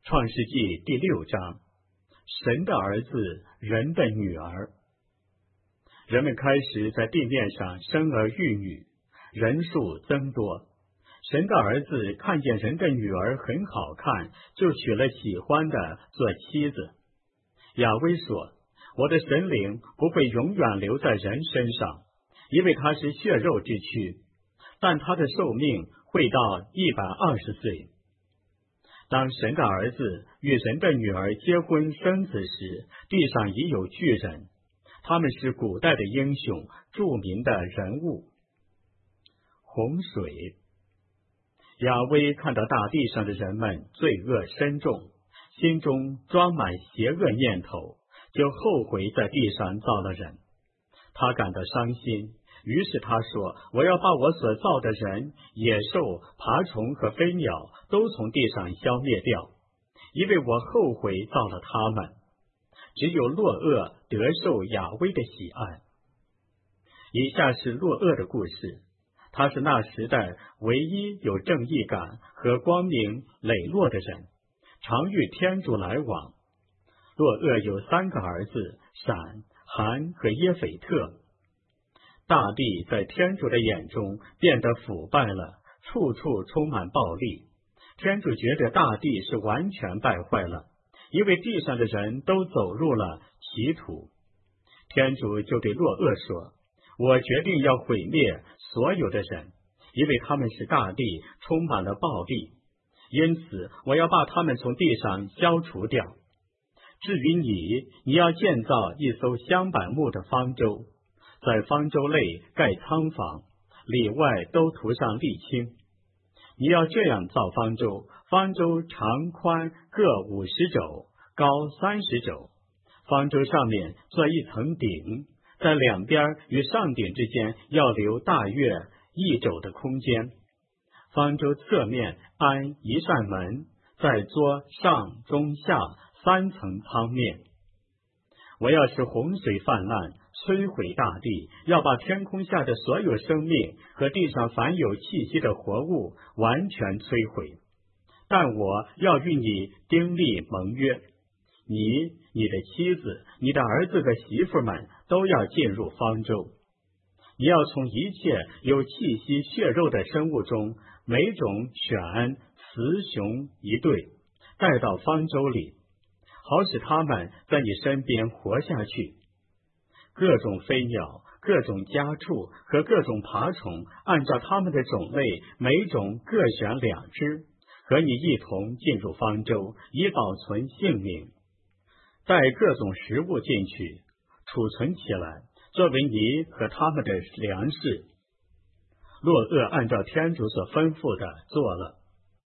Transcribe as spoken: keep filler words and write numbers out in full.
创世纪第六章，神的儿子，人的女儿。人们开始在地面上生儿育女，人数增多。神的儿子看见人的女儿很好看，就娶了喜欢的做妻子。亚威说：我的神灵不会永远留在人身上，因为他是血肉之躯，但他的寿命会到一百二十岁。当神的儿子与神的女儿结婚生子时，地上已有巨人，他们是古代的英雄，著名的人物。洪水。亚威看到大地上的人们罪恶深重，心中装满邪恶念头，就后悔在地上造了人。他感到伤心，于是他说：我要把我所造的人、野兽、爬虫和飞鸟都从地上消灭掉，因为我后悔造了他们。只有洛厄得受亚威的喜爱。以下是洛厄的故事，他是那时代唯一有正义感和光明磊落的人，常与天主来往。洛厄有三个儿子，闪、韩和耶斐特。大地在天主的眼中变得腐败了，处处充满暴力。天主觉得大地是完全败坏了，因为地上的人都走入了歧途。天主就对洛厄说：我决定要毁灭所有的人，因为他们使大地充满了暴力，因此我要把他们从地上消除掉。至于你，你要建造一艘香柏木的方舟，在方舟内盖仓房，里外都涂上沥青。你要这样造方舟，方舟长宽各五十肘，高三十肘。方舟上面做一层顶，在两边与上顶之间要留大约一肘的空间。方舟侧面安一扇门，再作上中下三层舱面。我要使洪水泛滥，摧毁大地，要把天空下的所有生命和地上凡有气息的活物完全摧毁。但我要与你订立盟约，你、你的妻子、你的儿子和媳妇们都要进入方舟。你要从一切有气息血肉的生物中，每种选雌雄一对，带到方舟里，好使他们在你身边活下去。各种飞鸟、各种家畜和各种爬虫，按照它们的种类，每种各选两只，和你一同进入方舟，以保存性命。带各种食物进去，储存起来，作为你和他们的粮食。洛厄按照天主所吩咐的做了。